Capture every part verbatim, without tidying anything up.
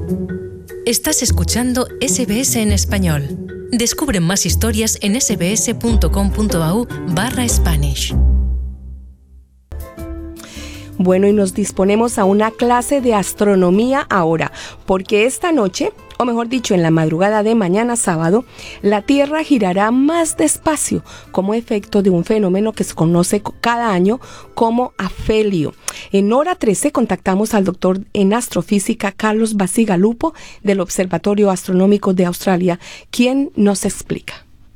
Estás escuchando S B S en español. Descubre más historias en sbs.com.au barra Spanish. Bueno, y nos disponemos a una clase de astronomía ahora, porque esta noche, o mejor dicho, en la madrugada de mañana sábado, la Tierra girará más despacio como efecto de un fenómeno que se conoce cada año como afelio. En hora trece contactamos al doctor en astrofísica Carlos Bacigalupo del Observatorio Astronómico de Australia, quien nos explica.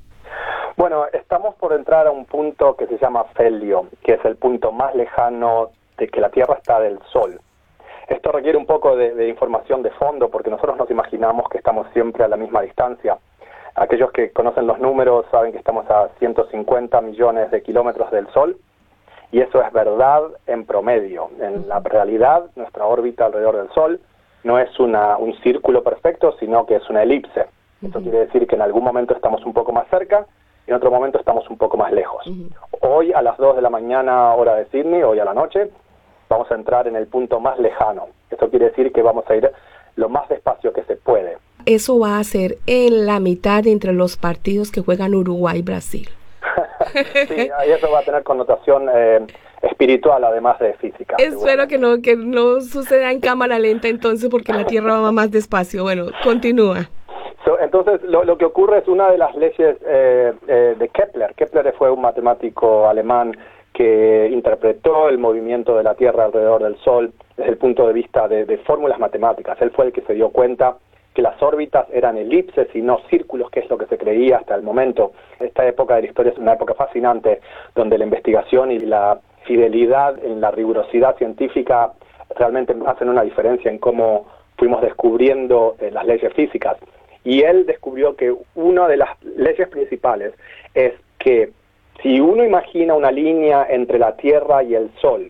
Bueno, estamos por entrar a un punto que se llama afelio, que es el punto más lejano de que la Tierra está del Sol. Esto requiere un poco de, de información de fondo, porque nosotros nos imaginamos que estamos siempre a la misma distancia. Aquellos que conocen los números saben que estamos a ciento cincuenta millones de kilómetros del Sol, y eso es verdad en promedio. En la realidad, nuestra órbita alrededor del Sol no es una, un círculo perfecto, sino que es una elipse. Eso quiere decir que en algún momento estamos un poco más cerca, y en otro momento estamos un poco más lejos. Hoy a las dos de la mañana, hora de Sydney, hoy a la noche, vamos a entrar en el punto más lejano. Eso quiere decir que vamos a ir lo más despacio que se puede. Eso va a ser en la mitad entre los partidos que juegan Uruguay y Brasil. Sí, y eso va a tener connotación eh, espiritual, además de física. Espero que no, que no suceda en cámara lenta entonces, porque la Tierra va más despacio. Bueno, continúa. So, entonces, lo, lo que ocurre es una de las leyes eh, eh, de Kepler. Kepler fue un matemático alemán que interpretó el movimiento de la Tierra alrededor del Sol desde el punto de vista de, de fórmulas matemáticas. Él fue el que se dio cuenta que las órbitas eran elipses y no círculos, que es lo que se creía hasta el momento. Esta época de la historia es una época fascinante, donde la investigación y la fidelidad en la rigurosidad científica realmente hacen una diferencia en cómo fuimos descubriendo eh, las leyes físicas. Y él descubrió que una de las leyes principales es que si uno imagina una línea entre la Tierra y el Sol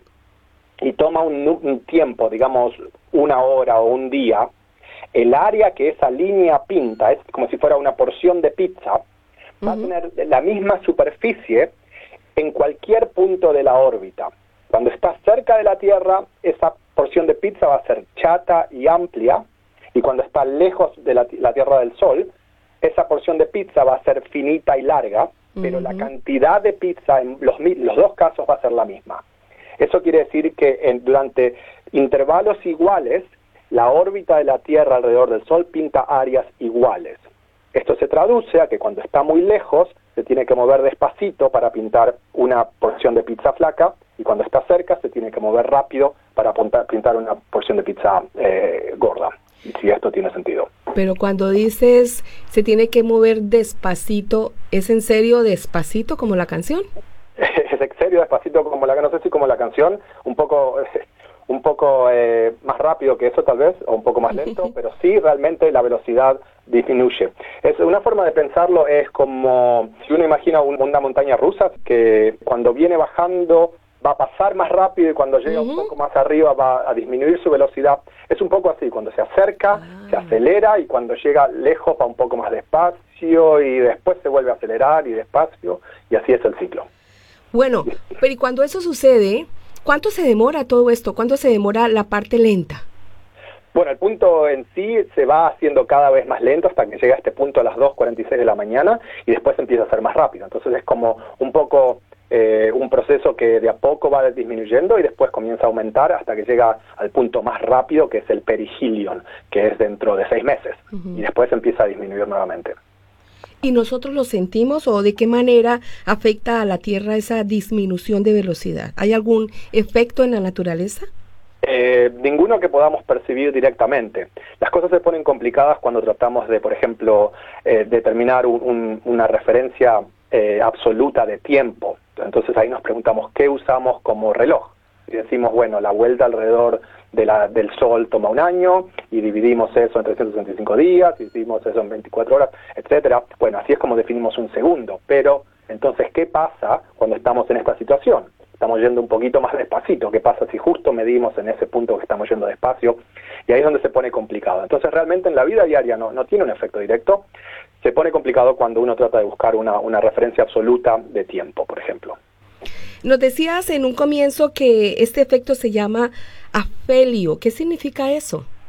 y toma un, un tiempo, digamos una hora o un día, el área que esa línea pinta, es como si fuera una porción de pizza, uh-huh. va a tener la misma superficie en cualquier punto de la órbita. Cuando está cerca de la Tierra, esa porción de pizza va a ser chata y amplia, y cuando está lejos de la, la Tierra del Sol, esa porción de pizza va a ser finita y larga, pero uh-huh. la cantidad de pizza en los, los dos casos va a ser la misma. Eso quiere decir que en, durante intervalos iguales, la órbita de la Tierra alrededor del Sol pinta áreas iguales. Esto se traduce a que cuando está muy lejos, se tiene que mover despacito para pintar una porción de pizza flaca, y cuando está cerca, se tiene que mover rápido para pintar una porción de pizza eh, gorda. Si esto tiene sentido. Pero cuando dices se tiene que mover despacito, ¿es en serio despacito como la canción? Es en serio despacito como la, no sé si como la canción, un poco un poco eh, más rápido que eso tal vez, o un poco más lento, pero sí realmente la velocidad disminuye. Es una forma de pensarlo, es como si uno imagina un, una montaña rusa que cuando viene bajando va a pasar más rápido y cuando llega uh-huh. un poco más arriba va a disminuir su velocidad. Es un poco así, cuando se acerca, ah. se acelera, y cuando llega lejos va un poco más despacio y después se vuelve a acelerar y despacio, y así es el ciclo. Bueno, pero y cuando eso sucede, ¿cuánto se demora todo esto? ¿Cuánto se demora la parte lenta? Bueno, el punto en sí se va haciendo cada vez más lento hasta que llega a este punto a las dos cuarenta y seis de la mañana y después empieza a ser más rápido. Entonces es como un poco eh, un proceso que de a poco va disminuyendo y después comienza a aumentar hasta que llega al punto más rápido, que es el perihelion, que es dentro de seis meses. Uh-huh. Y después empieza a disminuir nuevamente. ¿Y nosotros lo sentimos o de qué manera afecta a la Tierra esa disminución de velocidad? ¿Hay algún efecto en la naturaleza? Eh, ninguno que podamos percibir directamente. Las cosas se ponen complicadas cuando tratamos de, por ejemplo, eh, determinar un, un, una referencia eh, absoluta de tiempo. Entonces ahí nos preguntamos qué usamos como reloj. Y decimos, bueno, la vuelta alrededor de la, del Sol toma un año y dividimos eso en trescientos sesenta y cinco días, y dividimos eso en veinticuatro horas, etcétera. Bueno, así es como definimos un segundo. Pero entonces, ¿qué pasa cuando estamos en esta situación? Estamos yendo un poquito más despacito. ¿Qué pasa si justo medimos en ese punto que estamos yendo despacio? Y ahí es donde se pone complicado. Entonces realmente en la vida diaria no, no tiene un efecto directo. Se pone complicado cuando uno trata de buscar una, una referencia absoluta de tiempo, por ejemplo. Nos decías en un comienzo que este efecto se llama afelio. ¿Qué significa eso?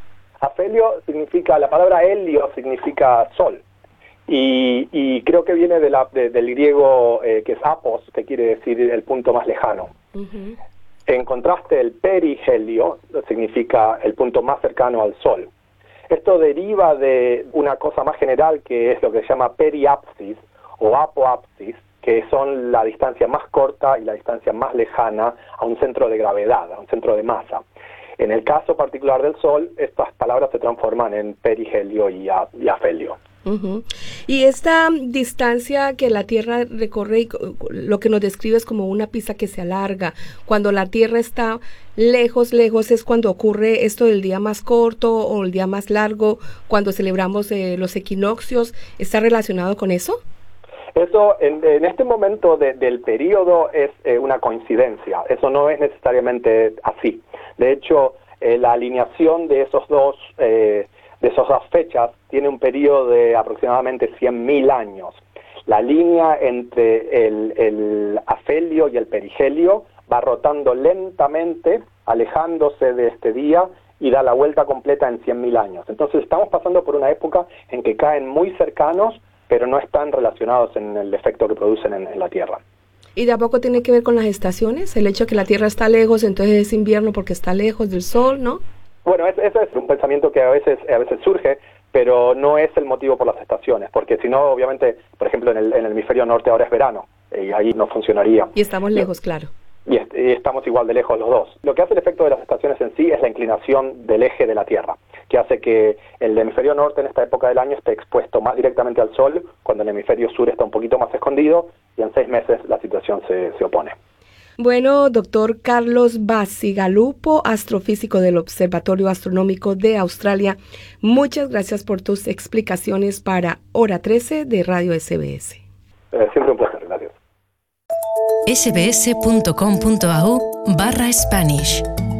Afelio significa, la palabra helio significa sol. Y, y creo que viene de la, de, del griego eh, que es apos, que quiere decir el punto más lejano. Uh-huh. En contraste, el perihelio significa el punto más cercano al Sol. Esto deriva de una cosa más general que es lo que se llama periapsis o apoapsis, que son la distancia más corta y la distancia más lejana a un centro de gravedad, a un centro de masa. En el caso particular del Sol, estas palabras se transforman en perihelio y, a, y afelio. Uh-huh. Y esta distancia que la Tierra recorre, lo que nos describe es como una pista que se alarga. Cuando la Tierra está lejos, lejos, es cuando ocurre esto del día más corto o el día más largo, cuando celebramos eh, los equinoccios. ¿Está relacionado con eso? Eso, en, en este momento de, del periodo, es eh, una coincidencia. Eso no es necesariamente así. De hecho, eh, la alineación de esos dos... Eh, de esas dos fechas tiene un periodo de aproximadamente cien mil años. La línea entre el, el afelio y el perihelio va rotando lentamente, alejándose de este día y da la vuelta completa en cien mil años. Entonces estamos pasando por una época en que caen muy cercanos, pero no están relacionados en el efecto que producen en, en la Tierra. ¿Y de a poco tiene que ver con las estaciones? El hecho de que la Tierra está lejos, entonces es invierno porque está lejos del Sol, ¿no? Bueno, ese es un pensamiento que a veces a veces surge, pero no es el motivo por las estaciones, porque si no, obviamente, por ejemplo, en el, en el hemisferio norte ahora es verano, y ahí no funcionaría. Y estamos lejos, claro. Y, est- y estamos igual de lejos los dos. Lo que hace el efecto de las estaciones en sí es la inclinación del eje de la Tierra, que hace que el hemisferio norte en esta época del año esté expuesto más directamente al Sol, cuando el hemisferio sur está un poquito más escondido, y en seis meses la situación se, se opone. Bueno, doctor Carlos Bacigalupo, astrofísico del Observatorio Astronómico de Australia, muchas gracias por tus explicaciones para Hora trece de Radio S B S. Eh, siempre un placer, gracias. sbs.com.au barra Spanish